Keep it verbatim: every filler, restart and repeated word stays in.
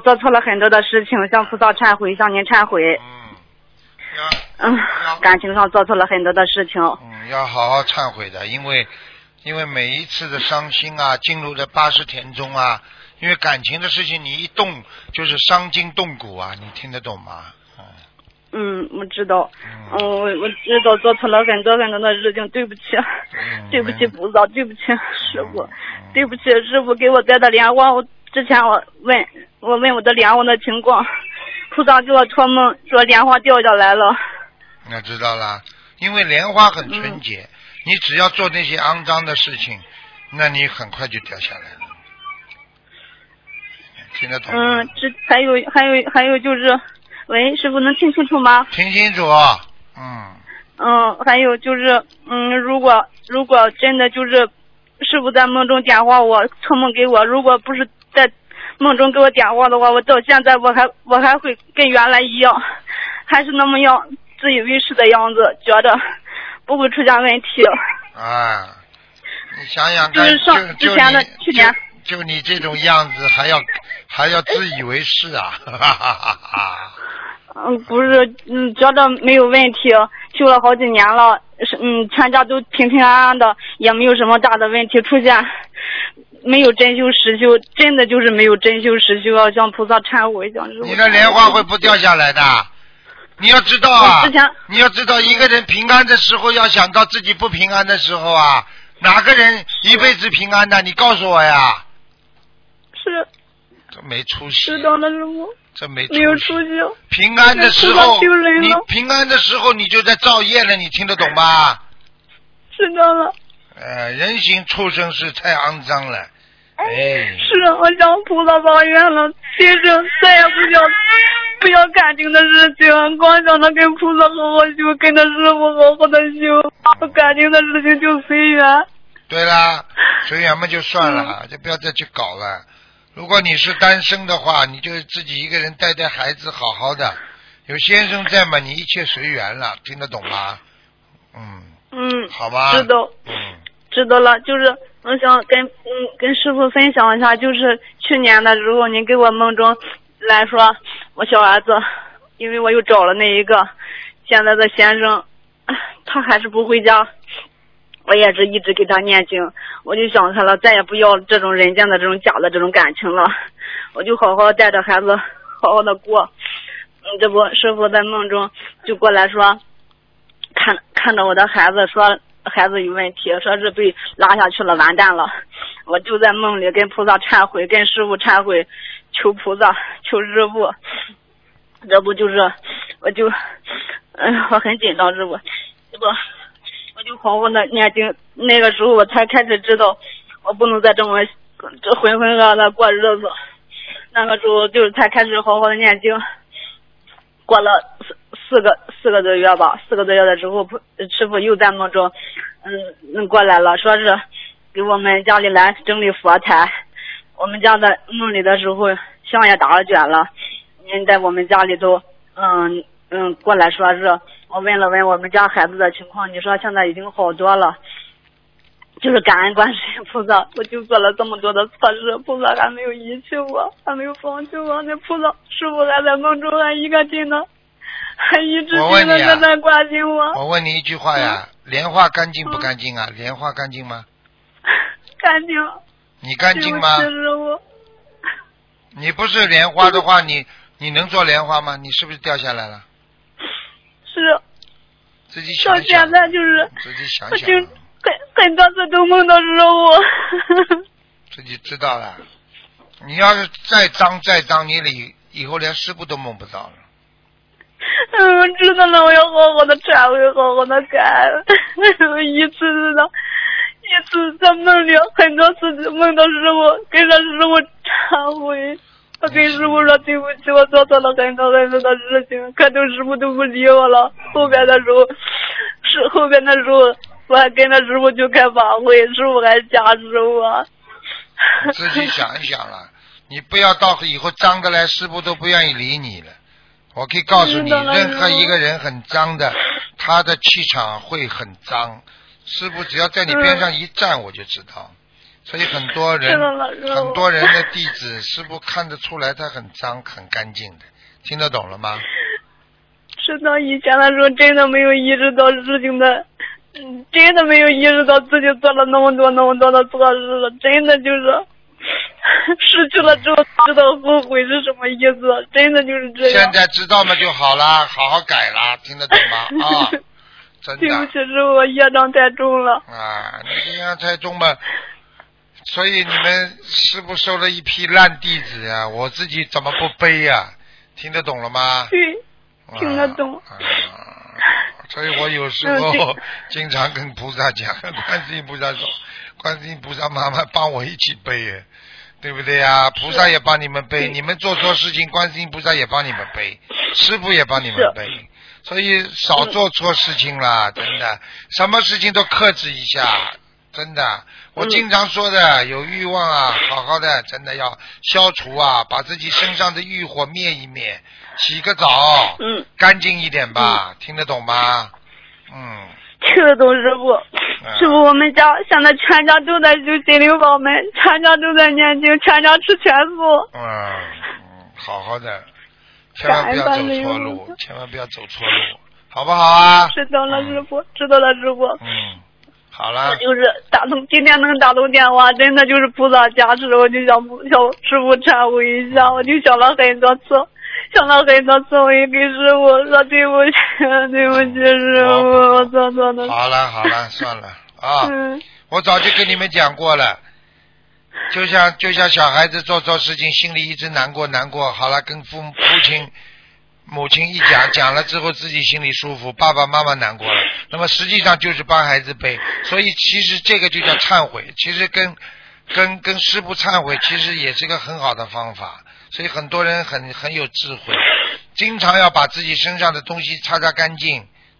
做错了很多的事情，向菩萨忏悔，向您忏悔。 嗯， 嗯，感情上做错了很多的事情。 嗯，要好好忏悔的，因为因为每一次的伤心啊，进入的八十田中啊，因为感情的事情，你一动就是伤筋动骨啊，你听得懂吗？ 嗯，我知道，嗯，我我知道做错了很多很多的事情，对不起， 嗯、 对不起菩萨，对不起师傅，嗯、对不起师傅给我带的莲花，我之前我问我问我的莲花的情况，菩萨给我托梦说莲花掉下来了。 那知道了，因为莲花很纯洁，嗯、你只要做那些肮脏的事情，那你很快就掉下来了。听得懂吗？ 嗯，这还有还有还有就是。喂，师傅能听清楚吗？ 听清楚。嗯。 嗯，还有就是，嗯，如果如果真的就是师傅在梦中点化我，托梦给我，如果不是在梦中给我点化的话，我到现在我还我还会跟原来一样，还是那么样自以为是的样子，觉得不会出现问题。 啊，你想想看， 就是上之前的去年。 就你这种样子，还要还要自以为是啊！哈哈哈哈。 嗯，不是，嗯，觉得没有问题，修了好几年了，是嗯，全家都平平安安的，也没有什么大的问题出现，没有真修实修，真的就是没有真修实修，要向菩萨忏悔，向师父。 你的莲花会不掉下来的，你要知道啊！ 之前你要知道，一个人平安的时候，要想到自己不平安的时候啊，哪个人一辈子平安的？你告诉我呀！ 是， 这没出息。 知道了，师傅。 这没出没有出息。 平安的时候，你平安的时候你就在造业了，你听得懂吗？ 知道了。 呃，人形畜生是太肮脏了。哎。 是啊，我向菩萨发愿了，今生再也不要不要感情的事情，光想着跟菩萨好好修，跟着师傅好好的修，感情的事情就随缘。 对啦，随缘嘛就算了，嗯、就不要再去搞了。如果你是单身的话，你就自己一个人带带孩子，好好的。有先生在嘛，你一切随缘了，听得懂吗？嗯。 嗯。 好吧。 知道。 嗯。 知道了，就是我想跟嗯跟师傅分享一下，就是去年的时候，您给我梦中来说，我小儿子，因为我又找了那一个现在的先生，他还是不回家。我也是一直给他念经，我就想开了，再也不要这种人间的这种假的这种感情了，我就好好带着孩子好好的过。嗯，这不师傅在梦中就过来说，看看着我的孩子，说孩子有问题，说是被拉下去了，完蛋了。我就在梦里跟菩萨忏悔，跟师傅忏悔，求菩萨，求师傅。这不就是我就嗯、呃、我很紧张，师傅，这不我就好好的念经，那个时候我才开始知道我不能再这么这浑浑噩噩的过日子。那个时候就是才开始好好的念经，过了四四个四个多月吧，四个多月的时候，师傅又在梦中嗯过来了，说是给我们家里来整理佛台。我们家的梦里的时候香也打了卷了，您在我们家里头嗯嗯过来说是我问了问我们家孩子的情况，你说现在已经好多了，就是感恩观世音菩萨，我就做了这么多的错事，菩萨还没有遗弃我，还没有放弃我，那菩萨师傅还在梦中还一个劲的，还一直劲的在那关心我。 我问你一句话呀，嗯、莲花干净不干净啊？嗯、莲花干净吗？ 干净。 你干净吗？ 师傅。 你不是莲花的话，你你能做莲花吗？你是不是掉下来了？ 是。 自己想想。 到现在就是。 自己想想。 很很多次都梦到师傅。 自己知道了。你要是再脏再脏，你以以后连师傅都梦不到了。 嗯，知道了，我要好好的忏悔，好好的改。一次的，一次在梦里，很多次梦到师傅，跟着师傅忏悔。我跟师傅说对不起，我做错了很多很多的事情，可都师傅都不理我了。后边的时候，是后边的时候，我还跟着师傅去开法会，师傅还加持我。 你自己想一想了，你不要到以后脏的来，师傅都不愿意理你了。我可以告诉你，任何一个人很脏的，他的气场会很脏。师傅只要在你边上一站，我就知道。 所以很多人是的老师很多人的弟子师傅看得出来他很脏很干净的，听得懂了吗？ 是的，以前的时候真的没有意识到事情的，嗯，真的没有意识到自己做了那么多那么多的错事了，真的就是失去了之后知道后悔是什么意思，真的就是这样。 现在知道嘛就好啦，好好改啦，听得懂吗？啊，真的。 对不起，师傅，我业障太重了。 啊，你业障太重嘛，所以你们师傅收了一批烂弟子呀，我自己怎么不背呀？听得懂了吗？ 对，听得懂。 啊啊、所以我有时候经常跟菩萨讲，观世音菩萨说，观世音菩萨妈妈帮我一起背，对不对呀？菩萨也帮你们背，你们做错事情，观世音菩萨也帮你们背，师父也帮你们背，所以少做错事情啦，真的，什么事情都克制一下，真的。我经常说的，有欲望啊，好好的，真的要消除啊，把自己身上的欲火灭一灭，洗个澡， 嗯， 干净一点吧，嗯、听得懂吗？嗯， 听得懂师傅。嗯、师傅，我们家现在全家都在修心灵法门，全家都在念经，全家吃全素。 嗯嗯，好好的，千万不要走错路，千万不要走错路，好不好啊？ 知道了，师傅，知道了，师傅。 嗯。好了， 我就是打通今天能打通电话，真的就是菩萨加持，我就想向师傅忏悔一下，我就想了很多次，想了很多次，我也给师傅说对不起，对不起师傅，我错错了。 好了好了，算了啊，嗯、我早就跟你们讲过了，就像就像小孩子做错事情，心里一直难过难过，好了，跟父父亲。母亲一讲讲了之后自己心里舒服，爸爸妈妈难过了，那么实际上就是帮孩子背，所以其实这个就叫忏悔，其实跟跟跟师父忏悔其实也是个很好的方法，所以很多人很很有智慧，经常要把自己身上的东西擦擦干净，